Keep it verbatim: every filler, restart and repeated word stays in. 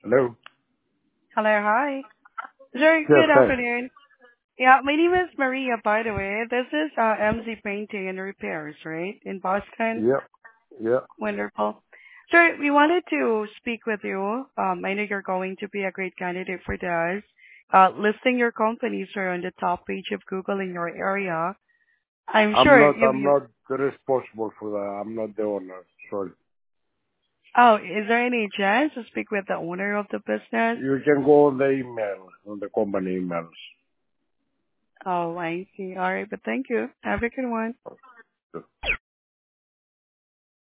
Hello. Hello, hi. Sir, Yes, good hi. afternoon. Yeah, my name is Maria, by the way. This is uh, M Z Painting and Repairs, right? In Boston. Yeah, yeah. Wonderful. Sir, we wanted to speak with you. Um, I know you're going to be a great candidate for this. Uh, listing your company, sir, on the top page of Google in your area. I'm I'm sure not. you, I'm you, not responsible for that. I'm not the owner. Sorry. oh, is there any chance to speak with the owner of the business? You can go on the email, on the company emails. Oh, I see. All right, but thank you. Have a good one.